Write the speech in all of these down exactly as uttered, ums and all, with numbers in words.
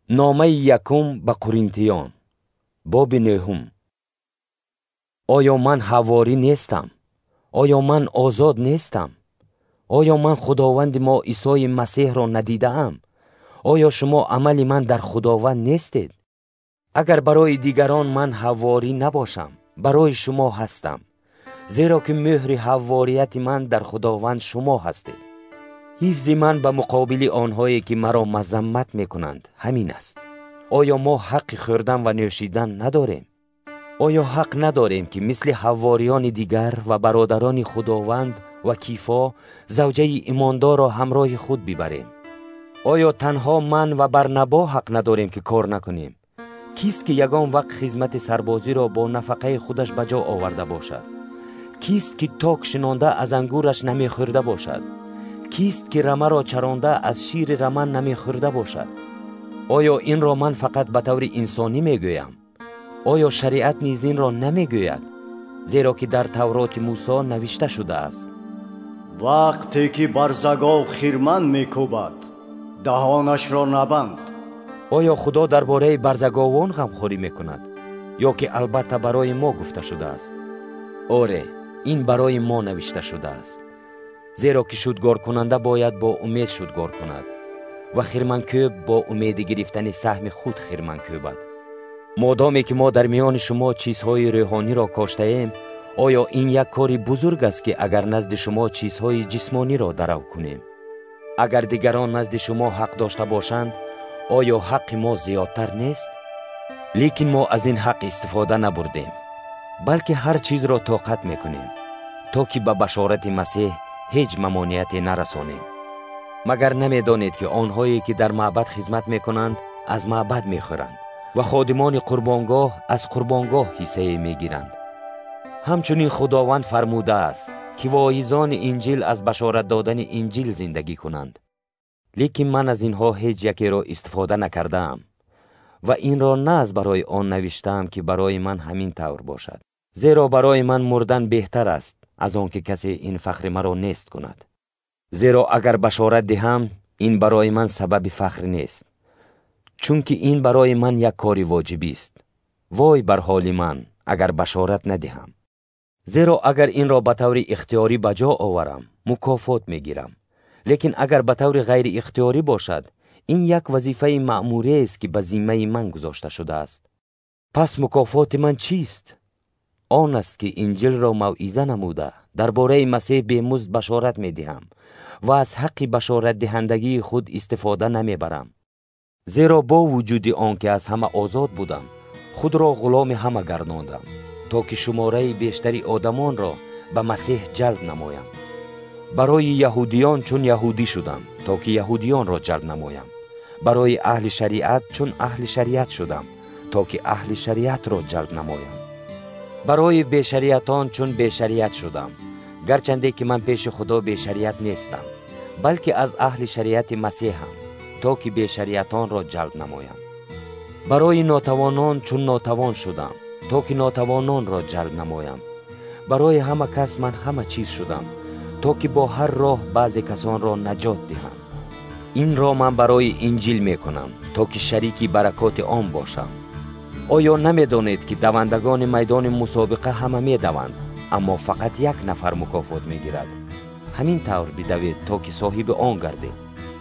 نامه یکم به قرنتیان باب نهم. آیا من حواری نیستم؟ آیا من آزاد نیستم؟ آیا من خداوند ما عیسی مسیح را ندیده ام؟ آیا شما عمل من در خداوند نیستید؟ اگر برای دیگران من حواری نباشم، برای شما هستم، زیرا که مهر حواریت من در خداوند شما هستید. حفظ من به مقابل آنهایی که مرا مذمت میکنند همین است. آیا ما حق خوردن و نوشیدن نداریم؟ آیا حق نداریم که مثل حواریان دیگر و برادران خداوند و کیفا زوجه ایماندار را همراه خود ببریم؟ آیا تنها من و برنبا حق نداریم که کار نکنیم؟ کیست که یگان وقت خدمت سربازی را با نفقه خودش بجا آورده باشد؟ کیست که تاک شنانده از انگورش نمی خورده باشد؟ کیست که رمه را چرانده از شیر رمن نمی خورده باشد؟ آیا این را من فقط به طور انسانی می گویم؟ آیا شریعت نیز این را نمی گوید؟ زیرا که در تورات موسی نوشته شده است: وقتی که بر زگاو خرمن می کوبد دهانش را نبند. آیا خدا درباره برزگاوان غمخوری می کند؟ یا که البته برای ما گفته شده است؟ آره، این برای ما نوشته شده است. زیرا که شودگار کننده باید با امید شودگار کند و خرمنکوب با امید گرفتن سهم خود خرمنکوبد. مادامی که ما در میان شما چیزهای روحانی را کاشته ایم، آیا این یک کاری بزرگ است که اگر نزد شما چیزهای جسمانی را درو کنیم؟ اگر دیگران نزد شما حق داشته باشند، آیا حق ما زیادتر نیست؟ لیکن ما از این حق استفاده نبردیم، بلکه هر چیز را طاقت میکنیم تا که به بشارت مسیح هیچ ممانعتی نرسانیم. مگر نمیدانید که آنهایی که در معبد خدمت میکنند از معبد میخورند و خادمان قربانگاه از قربانگاه حصه میگیرند؟ همچنین خداوند فرموده است که واعظان انجیل از بشارت دادن انجیل زندگی کنند. لیکن من از اینها هیچ یکی را استفاده نکردم و این را نه از برای آن نوشتم که برای من همین طور باشد، زیرا برای من مردن بهتر است از آن که کسی این فخر مرا نیست کند. زیرا اگر بشارت دهم این برای من سبب فخر نیست، چون که این برای من یک کاری واجبی است. وای بر حال من اگر بشارت ندهم. زیرا اگر این را به طور اختیاری بجا آورم مکافات میگیرم، لیکن اگر به طور غیر اختیاری باشد این یک وظیفه مأموری است که به ذمه من گذاشته شده است. پس مکافات من چیست؟ آن است که انجیل را موعظه نموده درباره مسیح بیمزد بشارت میدهم و از حق بشارت دهندگی خود استفاده نمیبرم. زیرا با وجود آن که از همه آزاد بودم، خود را غلام همه گرداندم تا که شماره بیشتری آدمان را به مسیح جلب نمایم. برای یهودیان چون یهودی شدم تا که یهودیان را جلب نمایم. برای اهل شریعت چون اهل شریعت شدم تا که اهل شریعت را جلب نمایم. برای بی شریعتان چون بی شریعت شدم، گرچنده که من پیش خدا بی شریعت نیستم، بلکه از اهل شریعت مسیحم تا که بی شریعتان را جلب نمایم. برای ناتوانان چون ناتوان شدم تا که ناتوانان را جلب نمایم. برای همه کس من همه چیز شدم تا که با هر راه بعض کسان را نجات دهم. این را من برای انجیل می کنم تا که شریکی برکات آن باشم. آیا نمی دانید که دوندگان میدان مسابقه همه می دوند، اما فقط یک نفر مکافات می گیرد؟ همین طور بدوید تا که صاحب آن گردید.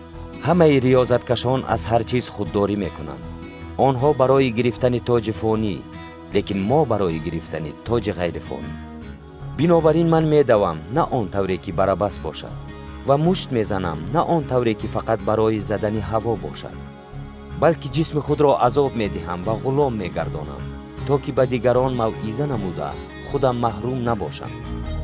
همه ریاضت کشان از هر چیز خودداری می کنند. آنها برای گرفتن تاج فانی، لیکن ما برای گرفتن تاج غیر فانی. بنابراین من می دوم نه آن طوری که برابس باشد و مشت می زنم نه آن طوری که فقط برای زدن هوا باشد، بلکه جسم خود را عذاب می دهم و غلام می گردانم تا که به دیگران موعظه نموده خودم محروم نباشم.